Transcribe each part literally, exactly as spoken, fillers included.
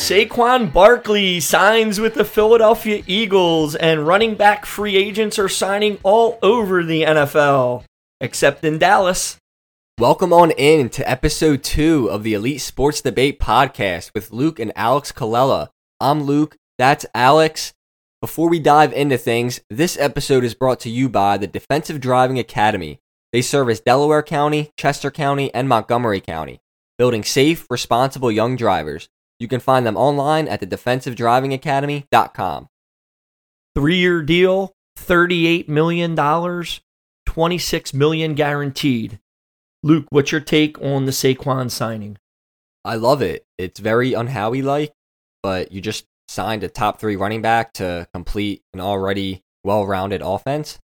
Saquon Barkley signs with the Philadelphia Eagles, and running back free agents are signing all over the N F L, except in Dallas. Welcome on in to episode two of the Elite Sports Debate podcast with Luke and Alex Colella. I'm Luke, that's Alex. Before we dive into things, this episode is brought to you by the Defensive Driving Academy. They service Delaware County, Chester County, and Montgomery County, building safe, responsible young drivers. You can find them online at the defensive driving academy dot com. Three-year deal, thirty-eight million dollars, twenty-six million dollars guaranteed. Luke, what's your take on the Saquon signing? I love it. It's very un-Howie-like, but you just signed a top three running back to complete an already well-rounded offense.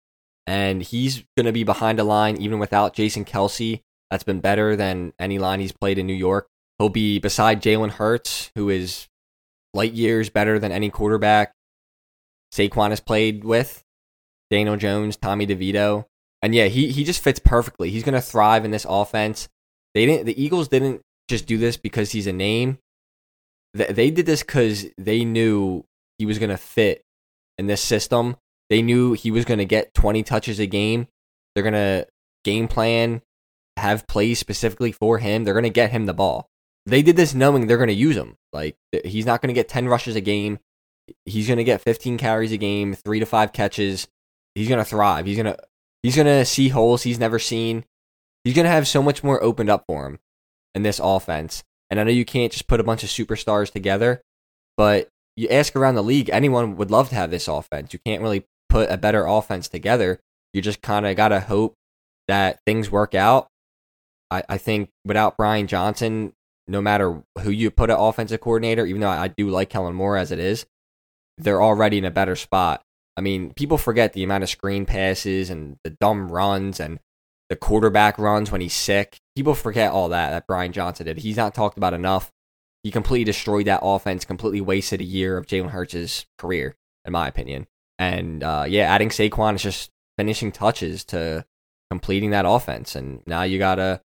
And he's going to be behind a line even without Jason Kelce. That's been better than any line he's played in New York. He'll be beside Jalen Hurts, who is light years better than any quarterback Saquon has played with. Daniel Jones, Tommy DeVito. And yeah, he he just fits perfectly. He's going to thrive in this offense. They didn't. The Eagles didn't just do this because he's a name. They did this because they knew he was going to fit in this system. They knew he was going to get twenty touches a game. They're going to game plan, have plays specifically for him. They're going to get him the ball. They did this knowing they're going to use him. Like, he's not going to get ten rushes a game. He's going to get fifteen carries a game, three to five catches. He's going to thrive. He's going to he's going to see holes he's never seen. He's going to have so much more opened up for him in this offense. And I know you can't just put a bunch of superstars together, but you ask around the league, anyone would love to have this offense. You can't really put a better offense together. You just kind of got to hope that things work out. I, I think without Brian Johnson, no matter who you put an offensive coordinator, even though I do like Kellen Moore as it is, they're already in a better spot. I mean, people forget the amount of screen passes and the dumb runs and the quarterback runs when he's sick. People forget all that that Brian Johnson did. He's not talked about enough. He completely destroyed that offense, completely wasted a year of Jalen Hurts' career, in my opinion. And uh, yeah, adding Saquon is just finishing touches to completing that offense. And now you got to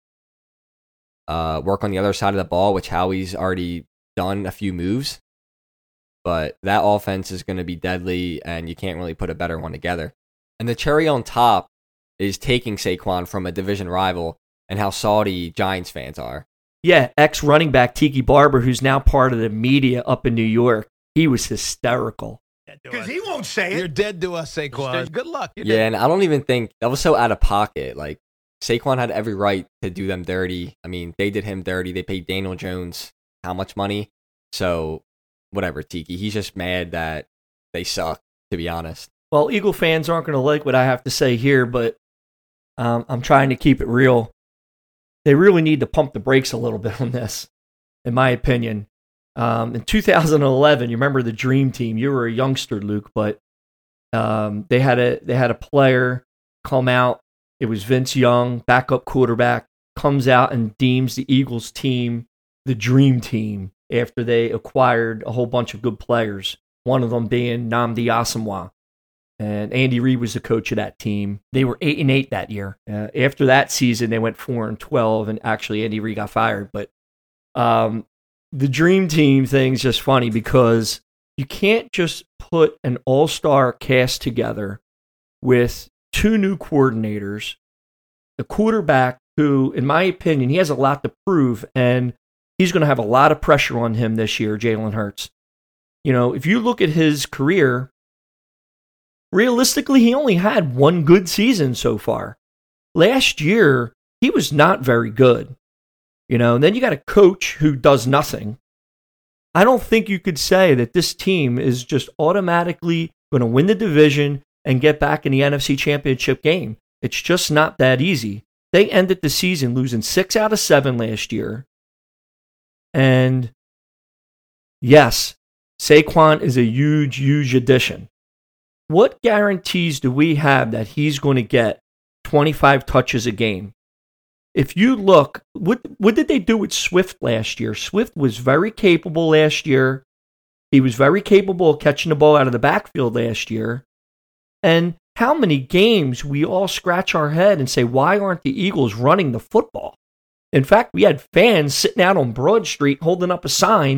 Uh, work on the other side of the ball, which Howie's already done a few moves. But that offense is going to be deadly, and you can't really put a better one together. And the cherry on top is taking Saquon from a division rival and how salty Giants fans are. Yeah, ex-running back Tiki Barber, who's now part of the media up in New York, he was hysterical. Because he won't say it. You're dead to us, Saquon. Good luck. You're yeah, dead. and I don't even think that was so out of pocket. Like, Saquon had every right to do them dirty. I mean, they did him dirty. They paid Daniel Jones how much money? So, whatever, Tiki. He's just mad that they suck, to be honest. Well, Eagle fans aren't going to like what I have to say here, but um, I'm trying to keep it real. They really need to pump the brakes a little bit on this, in my opinion. Um, in two thousand eleven, you remember the Dream Team. You were a youngster, Luke, but um, they had a they had a player come out. It was Vince Young, backup quarterback, comes out and deems the Eagles team the Dream Team after they acquired a whole bunch of good players, one of them being Nnamdi Asomugha. And Andy Reid was the coach of that team. They were eight and eight that year. Uh, after that season, they went four and twelve, and actually Andy Reid got fired. But um, the Dream Team thing's just funny because you can't just put an all-star cast together with two new coordinators, a quarterback who, in my opinion, he has a lot to prove, and he's going to have a lot of pressure on him this year, Jalen Hurts. You know, if you look at his career, realistically, he only had one good season so far. Last year, he was not very good. You know, and then you got a coach who does nothing. I don't think you could say that this team is just automatically going to win the division and get back in the N F C Championship game. It's just not that easy. They ended the season losing six out of seven last year. And yes, Saquon is a huge, huge addition. What guarantees do we have that he's going to get twenty-five touches a game? If you look, what what did they do with Swift last year? Swift was very capable last year. He was very capable of catching the ball out of the backfield last year. And how many games we all scratch our head and say, why aren't the Eagles running the football? In fact, we had fans sitting out on Broad Street holding up a sign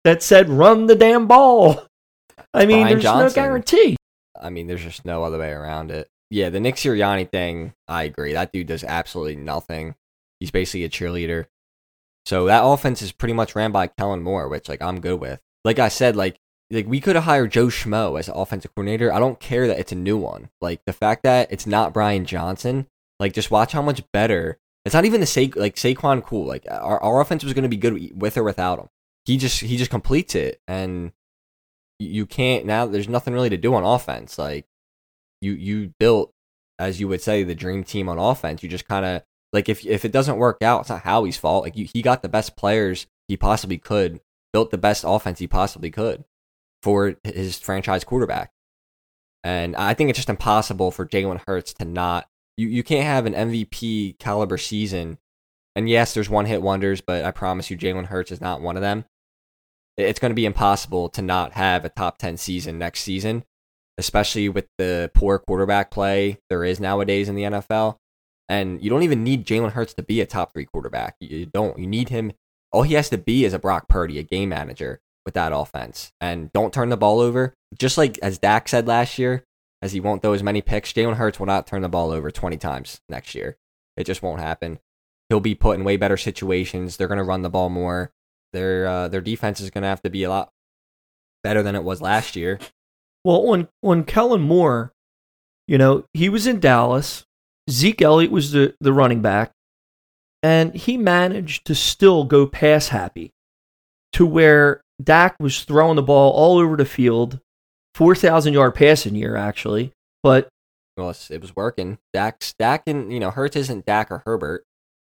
that said, run the damn ball. I mean, Brian there's Johnson. no guarantee. I mean, there's just no other way around it. Yeah, the Nick Sirianni thing, I agree. That dude does absolutely nothing. He's basically a cheerleader. So that offense is pretty much ran by Kellen Moore, which like I'm good with. Like I said, like like we could have hired Joe Schmo as an offensive coordinator. I don't care that it's a new one. Like the fact that it's not Brian Johnson, like just watch how much better. It's not even the Sa- like Saquon cool. Like our, our offense was going to be good with or without him. He just he just completes it, and you can't now. There's nothing really to do on offense. Like you you built, as you would say, the dream team on offense. You just kind of like if if it doesn't work out, it's not Howie's fault. Like you, he got the best players he possibly could, built the best offense he possibly could for his franchise quarterback. And I think it's just impossible for Jalen Hurts to not. You you can't have an M V P caliber season. And yes, there's one hit wonders, but I promise you, Jalen Hurts is not one of them. It's going to be impossible to not have a top ten season next season, especially with the poor quarterback play there is nowadays in the N F L. And you don't even need Jalen Hurts to be a top three quarterback. You don't. You need him. All he has to be is a Brock Purdy, a game manager with that offense. And don't turn the ball over. Just like as Dak said last year, as he won't throw as many picks, Jalen Hurts will not turn the ball over twenty times next year. It just won't happen. He'll be put in way better situations. They're going to run the ball more. Their uh, their defense is going to have to be a lot better than it was last year. Well, on, on Kellen Moore, you know, he was in Dallas. Zeke Elliott was the, the running back. And he managed to still go pass happy to where Dak was throwing the ball all over the field. four thousand yard passing year, actually. But well, it was working. Dak's, Dak and, you know, Hurts isn't Dak or Herbert.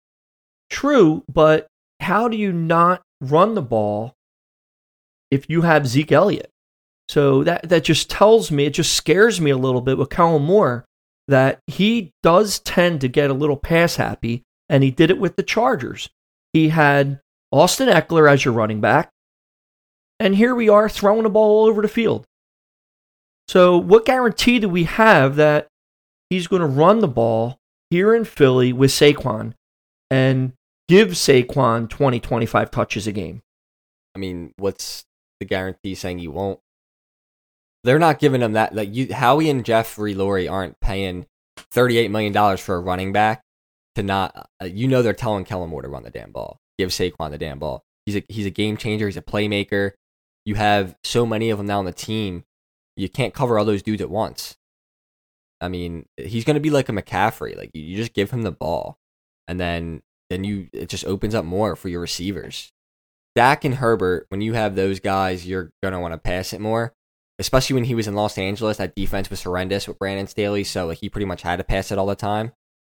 True, but how do you not run the ball if you have Zeke Elliott? So that, that just tells me, it just scares me a little bit with Kellen Moore, that he does tend to get a little pass happy, and he did it with the Chargers. He had Austin Eckler as your running back, and here we are throwing the ball all over the field. So what guarantee do we have that he's going to run the ball here in Philly with Saquon and give Saquon twenty, twenty-five touches a game? I mean, what's the guarantee saying you won't? They're not giving him that. Like you, Howie and Jeffrey Lurie aren't paying thirty-eight million dollars for a running back to not. Uh, you know, they're telling Kellen Moore to run the damn ball, give Saquon the damn ball. He's a he's a game changer. He's a playmaker. You have so many of them now on the team. You can't cover all those dudes at once. I mean, he's going to be like a McCaffrey. Like you, you just give him the ball, and then then you it just opens up more for your receivers. Dak and Herbert, when you have those guys, you're going to want to pass it more. Especially when he was in Los Angeles, that defense was horrendous with Brandon Staley, so like, he pretty much had to pass it all the time.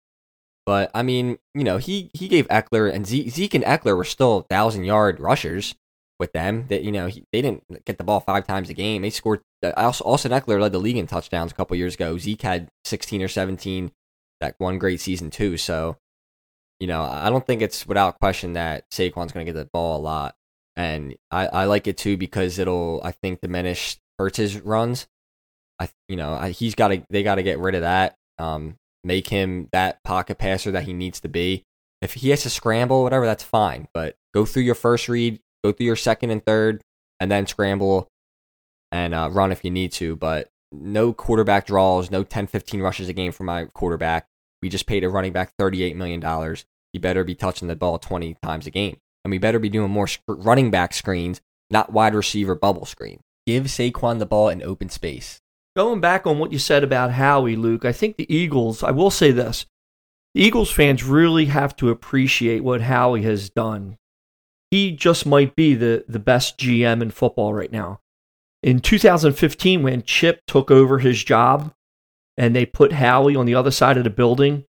But, I mean, you know, he, he gave Eckler, and Zeke, Zeke and Eckler were still one thousand-yard rushers with them. That you know, he, they didn't get the ball five times a game. They scored. Austin Eckler led the league in touchdowns a couple years ago. Zeke had sixteen or seventeen that one great season, too. So, you know, I don't think it's without question that Saquon's going to get the ball a lot. And I, I like it, too, because it'll, I think, diminish Hurts' runs. I, you know, I, he's got to. They got to get rid of that. Um, make him that pocket passer that he needs to be. If he has to scramble, whatever, that's fine. But go through your first read, go through your second and third, and then scramble and uh, run if you need to. But no quarterback draws, no ten, fifteen rushes a game for my quarterback. We just paid a running back thirty-eight million dollars. He better be touching the ball twenty times a game, and we better be doing more sc- running back screens, not wide receiver bubble screen. Give Saquon the ball in open space. Going back on what you said about Howie, Luke, I think the Eagles, I will say this, the Eagles fans really have to appreciate what Howie has done. He just might be the, the best G M in football right now. In two thousand fifteen, when Chip took over his job and they put Howie on the other side of the building,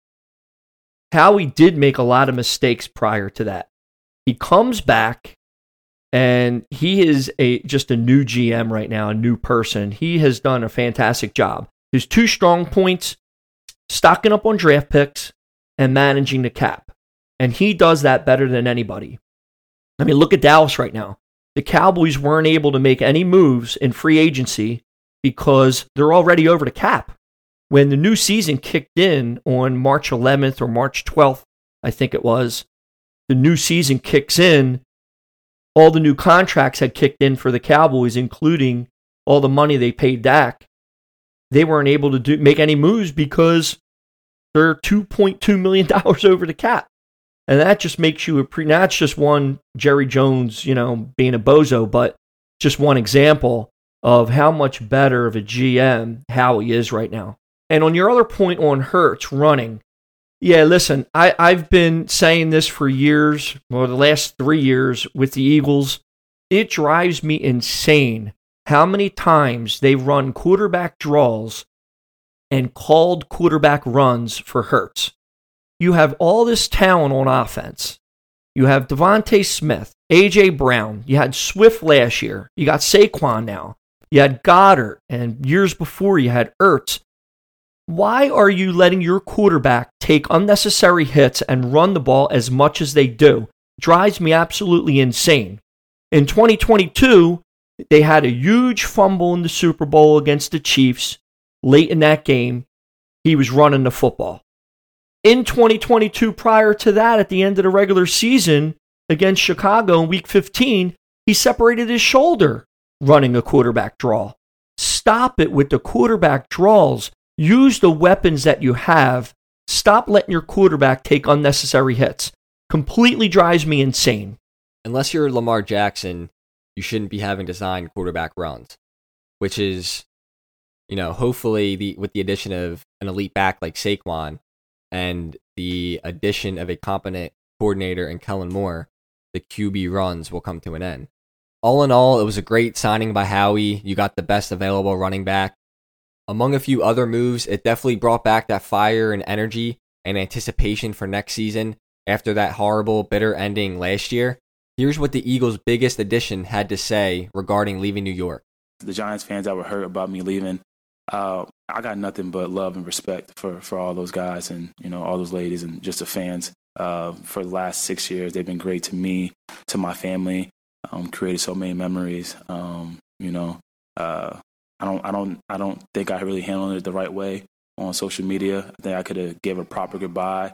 Howie did make a lot of mistakes prior to that. He comes back, and he is a just a new G M right now, a new person. He has done a fantastic job. His two strong points, stocking up on draft picks and managing the cap. And he does that better than anybody. I mean, look at Dallas right now. The Cowboys weren't able to make any moves in free agency because they're already over the cap. When the new season kicked in on March eleventh or March twelfth, I think it was, the new season kicks in, all the new contracts had kicked in for the Cowboys, including all the money they paid Dak, they weren't able to do make any moves because they're two point two million dollars over the cap. And that just makes you a pre. Now, that's just one Jerry Jones, you know, being a bozo, but just one example of how much better of a G M Howie is right now. And on your other point on Hurts running, yeah, listen, I, I've been saying this for years, or the last three years with the Eagles. It drives me insane how many times they run quarterback draws and called quarterback runs for Hurts. You have all this talent on offense. You have Devontae Smith, A J Brown. You had Swift last year. You got Saquon now. You had Goddard. And years before, you had Ertz. Why are you letting your quarterback take unnecessary hits and run the ball as much as they do? Drives me absolutely insane. In twenty twenty-two, they had a huge fumble in the Super Bowl against the Chiefs. Late in that game, he was running the football. In twenty twenty-two, prior to that, at the end of the regular season against Chicago in week fifteen, he separated his shoulder running a quarterback draw. Stop it with the quarterback draws. Use the weapons that you have. Stop letting your quarterback take unnecessary hits. Completely drives me insane. Unless you're Lamar Jackson, you shouldn't be having designed quarterback runs, which is, you know, hopefully the with the addition of an elite back like Saquon, and the addition of a competent coordinator in Kellen Moore, the Q B runs will come to an end. All in all, it was a great signing by Howie. You got the best available running back. Among a few other moves, it definitely brought back that fire and energy and anticipation for next season after that horrible, bitter ending last year. Here's what the Eagles' biggest addition had to say regarding leaving New York. The Giants fans that were hurt about me leaving, Uh, I got nothing but love and respect for, for all those guys and, you know, all those ladies and just the fans. Uh, for the last six years, they've been great to me, to my family. Um, created so many memories. Um, you know, uh, I don't, I don't, I don't think I really handled it the right way on social media. I think I could have gave a proper goodbye.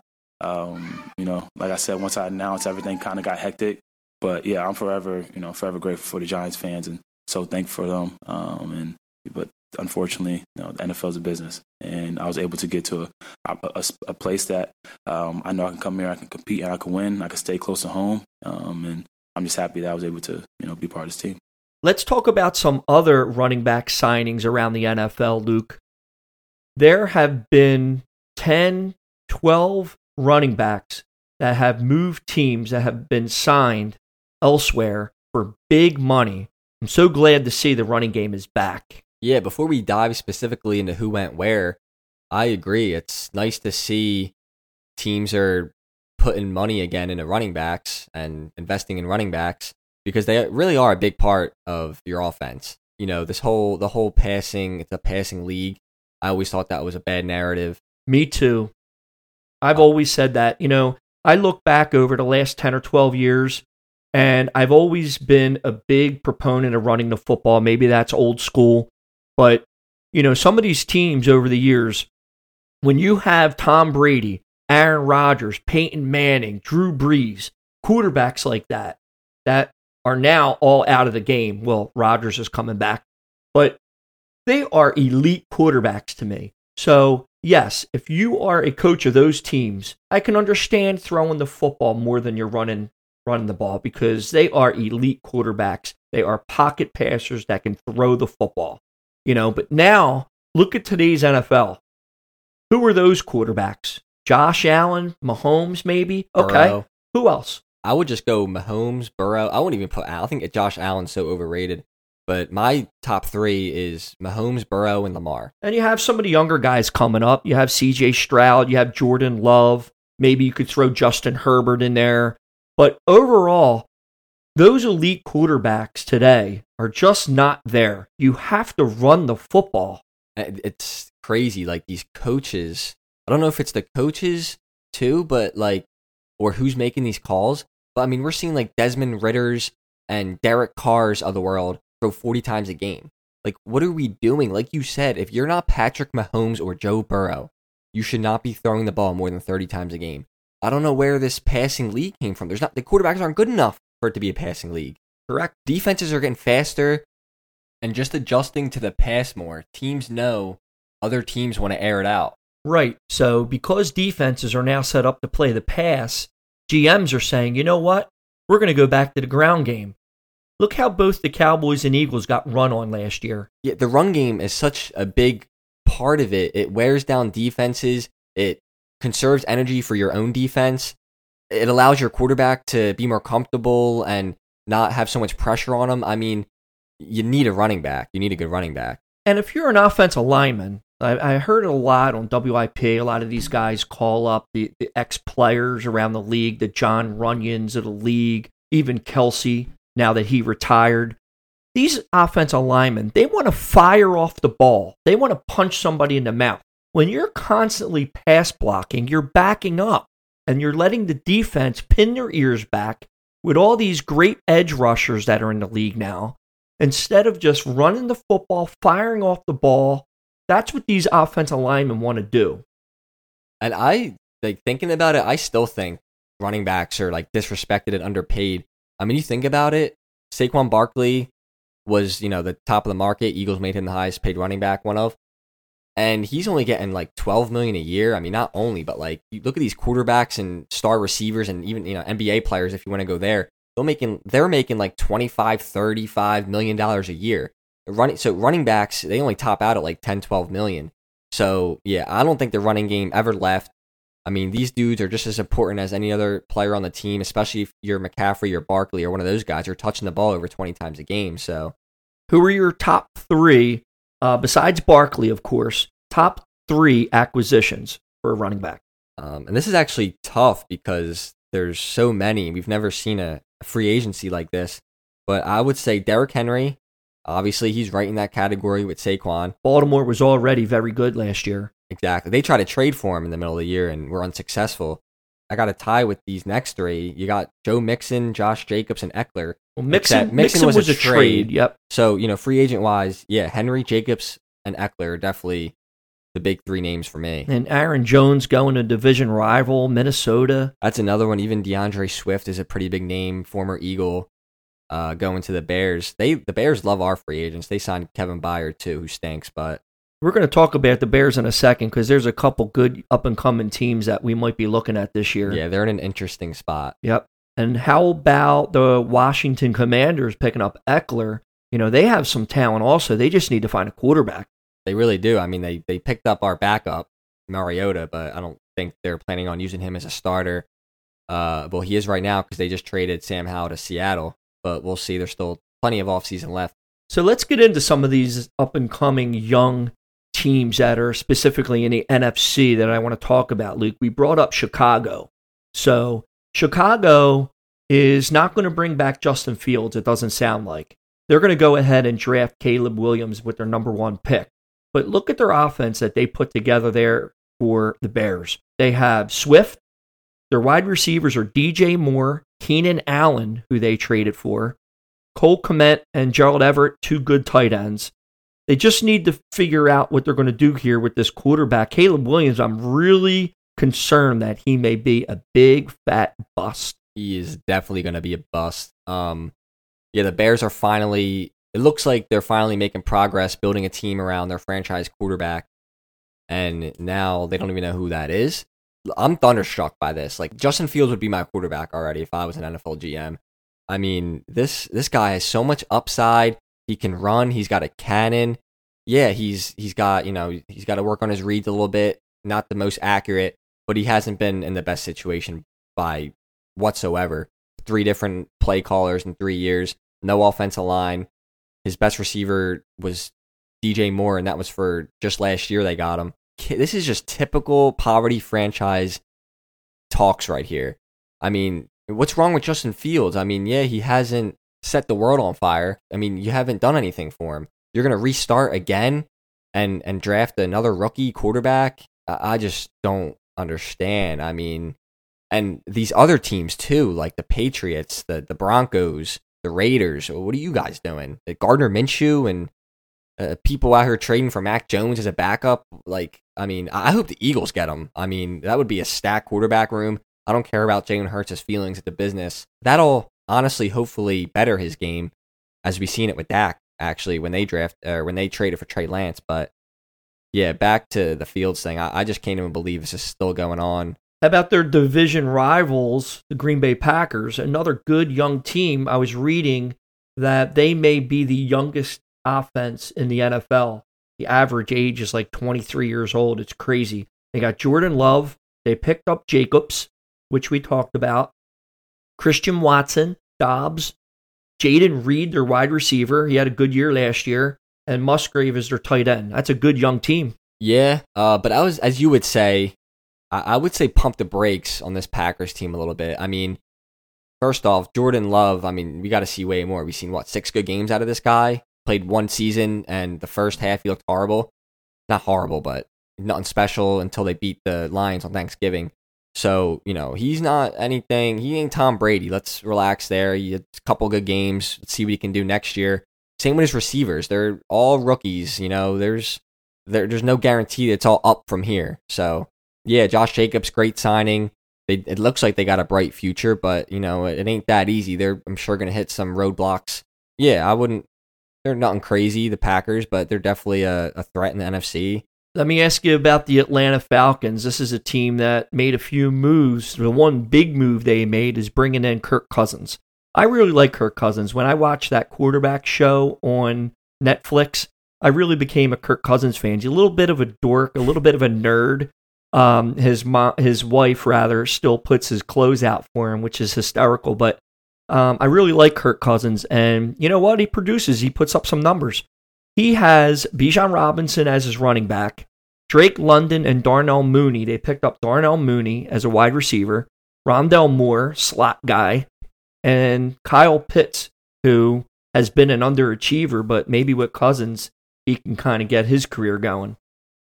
Um, you know, like I said, once I announced, everything kind of got hectic. But yeah, I'm forever, you know, forever grateful for the Giants fans and so thankful for them. Um, and but. Unfortunately, you know, the N F L is a business, and I was able to get to a, a, a place that um, I know I can come here, I can compete, and I can win. I can stay close to home, um, and I'm just happy that I was able to, you know, be part of this team. Let's talk about some other running back signings around the N F L, Luke. There have been ten, twelve running backs that have moved teams that have been signed elsewhere for big money. I'm so glad to see the running game is back. Yeah, before we dive specifically into who went where, I agree. It's nice to see teams are putting money again into running backs and investing in running backs because they really are a big part of your offense. You know, this whole the whole passing, it's a passing league. I always thought that was a bad narrative. Me too. I've always said that. You know, I look back over the last ten or twelve years, and I've always been a big proponent of running the football. Maybe that's old school. But, you know, some of these teams over the years, when you have Tom Brady, Aaron Rodgers, Peyton Manning, Drew Brees, quarterbacks like that, that are now all out of the game. Well, Rodgers is coming back. But they are elite quarterbacks to me. So, yes, if you are a coach of those teams, I can understand throwing the football more than you're running, running the ball because they are elite quarterbacks. They are pocket passers that can throw the football. You know, but now look at today's N F L. Who are those quarterbacks? Josh Allen, Mahomes, maybe? Okay. Burrow. Who else? I would just go Mahomes, Burrow. I wouldn't even put Allen. I think Josh Allen's so overrated. But my top three is Mahomes, Burrow, and Lamar. And you have some of the younger guys coming up. You have C J Stroud. You have Jordan Love. Maybe you could throw Justin Herbert in there. But overall, those elite quarterbacks today are just not there. You have to run the football. It's crazy. Like these coaches, I don't know if it's the coaches too, but like, or who's making these calls. But I mean, we're seeing like Desmond Ritters and Derek Carrs of the world throw forty times a game. Like, what are we doing? Like you said, if you're not Patrick Mahomes or Joe Burrow, you should not be throwing the ball more than thirty times a game. I don't know where this passing league came from. There's not the quarterbacks aren't good enough for it to be a passing league. Correct. Defenses are getting faster and just adjusting to the pass more. Teams know other teams want to air it out. Right. So because defenses are now set up to play the pass, G Ms are saying, you know what? We're going to go back to the ground game. Look how both the Cowboys and Eagles got run on last year. Yeah, the run game is such a big part of it. It wears down defenses. It conserves energy for your own defense. It allows your quarterback to be more comfortable and not have so much pressure on him. I mean, you need a running back. You need a good running back. And if you're an offensive lineman, I, I heard it a lot on W I P. A lot of these guys call up the, the ex-players around the league, the John Runyons of the league, even Kelsey, now that he retired. These offensive linemen, they want to fire off the ball. They want to punch somebody in the mouth. When you're constantly pass blocking, you're backing up and you're letting the defense pin their ears back with all these great edge rushers that are in the league now. Instead of just running the football, firing off the ball, that's what these offensive linemen want to do. And I, like, thinking about it, I still think running backs are, like, disrespected and underpaid. I mean, you think about it, Saquon Barkley was, you know, the top of the market. Eagles made him the highest paid running back, one of. And he's only getting, like, twelve million dollars a year. I mean, not only, but, like, you look at these quarterbacks and star receivers and even, you know, N B A players, if you want to go there. They're making, they're making like twenty-five, thirty-five million dollars a year. Running, so running backs, they only top out at like ten, twelve million. So yeah, I don't think the running game ever left. I mean, these dudes are just as important as any other player on the team, especially if you're McCaffrey or Barkley or one of those guys who are touching the ball over twenty times a game. So, who are your top three, uh, besides Barkley, of course, top three acquisitions for a running back? Um, and this is actually tough because there's so many. We've never seen a free agency like this, but I would say Derrick Henry. Obviously, he's right in that category with Saquon. Baltimore was already very good last year. Exactly. They tried to trade for him in the middle of the year and were unsuccessful. I got a tie with these next three. You got Joe Mixon, Josh Jacobs, and Eckler. Well, Mixon, Mixon, Mixon was, was a, a trade. trade. Yep. So, you know, free agent wise, yeah, Henry, Jacobs, and Eckler are definitely the big three names for me. And Aaron Jones going to division rival, Minnesota. That's another one. Even DeAndre Swift is a pretty big name, former Eagle, uh, going to the Bears. They The Bears love our free agents. They signed Kevin Byard, too, who stinks, but... We're going to talk about the Bears in a second because there's a couple good up-and-coming teams that we might be looking at this year. Yeah, they're in an interesting spot. Yep. And how about the Washington Commanders picking up Eckler? You know, they have some talent also. They just need to find a quarterback. They really do. I mean, they, they picked up our backup, Mariota, but I don't think they're planning on using him as a starter. Uh, well, he is right now because they just traded Sam Howell to Seattle, but we'll see. There's still plenty of offseason left. So let's get into some of these up-and-coming young teams that are specifically in the N F C that I want to talk about, Luke. We brought up Chicago. So Chicago is not going to bring back Justin Fields, it doesn't sound like. They're going to go ahead and draft Caleb Williams with their number one pick. But look at their offense that they put together there for the Bears. They have Swift. Their wide receivers are D J Moore, Keenan Allen, who they traded for, Cole Kmet, and Gerald Everett, two good tight ends. They just need to figure out what they're going to do here with this quarterback. Caleb Williams, I'm really concerned that he may be a big, fat bust. He is definitely going to be a bust. Um, yeah, the Bears are finally... It looks like they're finally making progress building a team around their franchise quarterback, and now they don't even know who that is. I'm thunderstruck by this. Like, Justin Fields would be my quarterback already if I was an N F L G M. I mean, this this guy has so much upside. He can run. He's got a cannon. Yeah, he's he's got, you know, he's got to work on his reads a little bit. Not the most accurate, but he hasn't been in the best situation by whatsoever. Three different play callers in three years. No offensive line. His best receiver was D J Moore, and that was for just last year they got him. This is just typical poverty franchise talks right here. I mean, what's wrong with Justin Fields? I mean, yeah, he hasn't set the world on fire. I mean, you haven't done anything for him. You're going to restart again and, and draft another rookie quarterback? I just don't understand. I mean, and these other teams too, like the Patriots, the, the Broncos, the Raiders, what are you guys doing? Gardner Minshew and uh, people out here trading for Mac Jones as a backup. Like, I mean, I hope the Eagles get him. I mean, that would be a stacked quarterback room. I don't care about Jalen Hurts' feelings at the business. That'll honestly, hopefully better his game, as we've seen it with Dak, actually, when they draft or when they traded for Trey Lance. But yeah, back to the Fields thing. I, I just can't even believe this is still going on. How about their division rivals, the Green Bay Packers? Another good young team. I was reading that they may be the youngest offense in the N F L. The average age is like twenty-three years old. It's crazy. They got Jordan Love. They picked up Jacobs, which we talked about. Christian Watson, Dobbs, Jaden Reed, their wide receiver. He had a good year last year. And Musgrave is their tight end. That's a good young team. Yeah, uh, but I was, as you would say, I, I would say pump the brakes on this Packers team a little bit. I mean, first off, Jordan Love, I mean, we got to see way more. We've seen, what, six good games out of this guy? Played one season, and the first half he looked horrible. Not horrible, but nothing special until they beat the Lions on Thanksgiving. So, you know, he's not anything. He ain't Tom Brady. Let's relax there. He had a couple good games. Let's see what he can do next year. Same with his receivers. They're all rookies. You know, there's there, there's no guarantee that it's all up from here. So, yeah, Josh Jacobs, great signing. They, it looks like they got a bright future, but, you know, it, it ain't that easy. They're, I'm sure, going to hit some roadblocks. Yeah, I wouldn't. They're nothing crazy, the Packers, but they're definitely a, a threat in the N F C. Let me ask you about the Atlanta Falcons. This is a team that made a few moves. The one big move they made is bringing in Kirk Cousins. I really like Kirk Cousins. When I watched that quarterback show on Netflix, I really became a Kirk Cousins fan. He's a little bit of a dork, a little bit of a nerd. Um, his mo- his wife, rather, still puts his clothes out for him, which is hysterical, but Um, I really like Kirk Cousins, and you know what? He produces. He puts up some numbers. He has Bijan Robinson as his running back, Drake London and Darnell Mooney. They picked up Darnell Mooney as a wide receiver, Rondell Moore, slot guy, and Kyle Pitts, who has been an underachiever, but maybe with Cousins, he can kind of get his career going.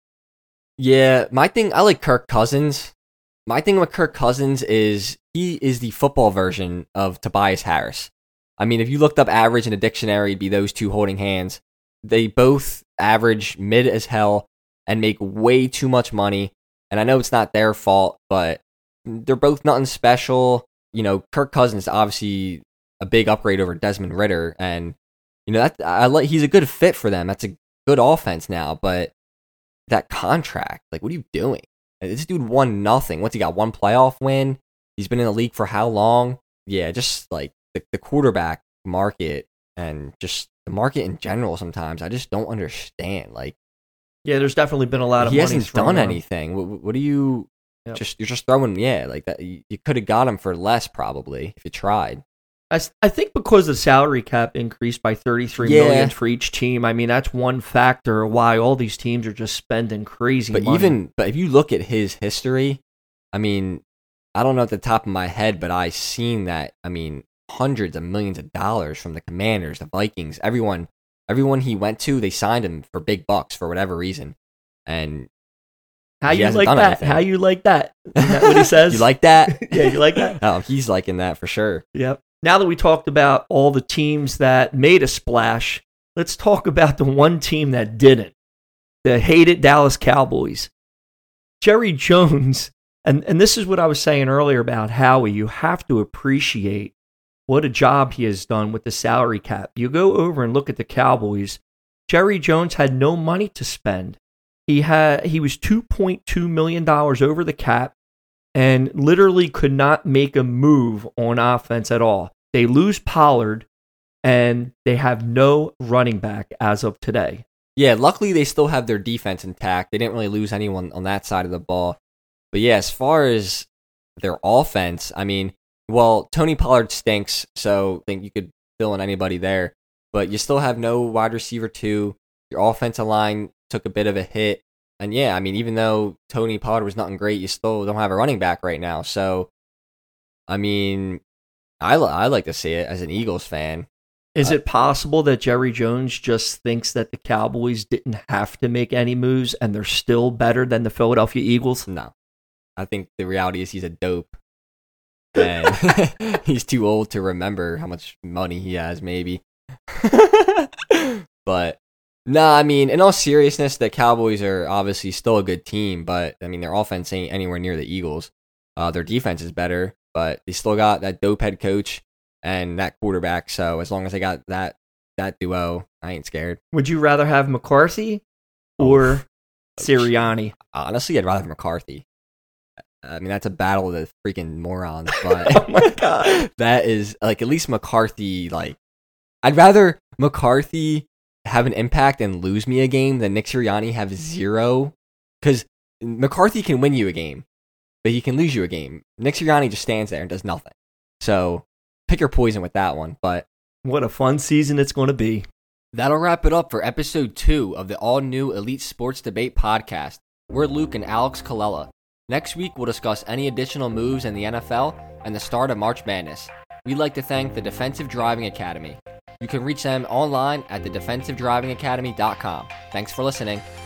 Yeah, my thing, I like Kirk Cousins. My thing with Kirk Cousins is he is the football version of Tobias Harris. I mean, if you looked up average in a dictionary, it'd be those two holding hands. They both average mid as hell and make way too much money. And I know it's not their fault, but they're both nothing special. You know, Kirk Cousins obviously a big upgrade over Desmond Ridder, and you know that I like. He's a good fit for them. That's a good offense now, but that contract, like, what are you doing? This dude won nothing. What's he got? One playoff win. He's been in the league for how long? Yeah, just like the, the quarterback market and just the market in general. Sometimes I just don't understand. Like, yeah, there's definitely been a lot of he money hasn't done anything. What, what do you yep. just? You're just throwing. Yeah, like that. You, you could have got him for less probably if you tried. I, I think because the salary cap increased by thirty-three yeah. million for each team. I mean, that's one factor why all these teams are just spending crazy but money. even but if you look at his history, I mean, I don't know at the top of my head, but I seen that. I mean, hundreds of millions of dollars from the Commanders, the Vikings, everyone, everyone he went to, they signed him for big bucks for whatever reason. And how you like that? Anything. How you like that? Is that what he says? You like that? Yeah, you like that? Oh, he's liking that for sure. Yep. Now that we talked about all the teams that made a splash, let's talk about the one team that didn't. The hated Dallas Cowboys. Jerry Jones, and, and this is what I was saying earlier about Howie. You have to appreciate what a job he has done with the salary cap. You go over and look at the Cowboys. Jerry Jones had no money to spend. He had he was two point two million dollars over the cap and literally could not make a move on offense at all. They lose Pollard, and they have no running back as of today. Yeah, luckily they still have their defense intact. They didn't really lose anyone on that side of the ball. But yeah, as far as their offense, I mean, well, Tony Pollard stinks, so I think you could fill in anybody there. But you still have no wide receiver two. Your offensive line took a bit of a hit. And yeah, I mean, even though Tony Pollard was nothing great, you still don't have a running back right now. So, I mean, I, I like to see it as an Eagles fan. Is uh, it possible that Jerry Jones just thinks that the Cowboys didn't have to make any moves and they're still better than the Philadelphia Eagles? No. I think the reality is he's a dope. And he's too old to remember how much money he has, maybe. But, no, I mean, in all seriousness, the Cowboys are obviously still a good team, but, I mean, their offense ain't anywhere near the Eagles. Uh, their defense is better, but they still got that dope head coach. and that quarterback. So as long as I got that that duo, I ain't scared. Would you rather have McCarthy or Sirianni? Honestly, I'd rather have McCarthy. I mean, that's a battle of the freaking morons, but Oh my god. that is like at least McCarthy. Like, I'd rather McCarthy have an impact and lose me a game than Nick Sirianni have zero. Because McCarthy can win you a game, but he can lose you a game. Nick Sirianni just stands there and does nothing. So pick your poison with that one. But What a fun season it's going to be. that'll wrap it up for episode two of the all-new Elite Sports Debate podcast. We're Luke and Alex Colella. Next week, we'll discuss any additional moves in the N F L and the start of March Madness. We'd like to thank the Defensive Driving Academy. You can reach them online at the defensive driving academy dot com. Thanks for listening.